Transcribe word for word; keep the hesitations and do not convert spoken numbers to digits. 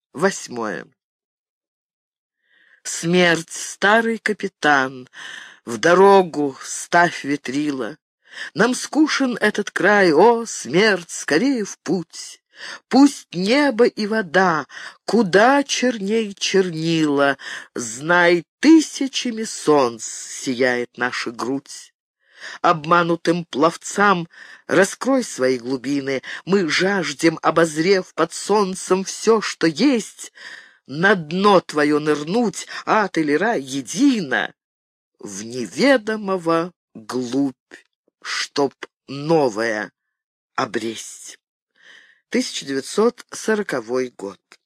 Восьмое. Смерть, старый капитан, в дорогу ставь ветрила. Нам скучен этот край, о, смерть, скорее в путь. Пусть небо и вода куда черней чернила, знай, тысячами солнц сияет наша грудь. Обманутым пловцам раскрой свои глубины, мы жаждем, обозрев под солнцем все, что есть, на дно твое нырнуть, ад или рай едино, в неведомого глубь, чтоб новое обресть. тысяча девятьсот сороковой год.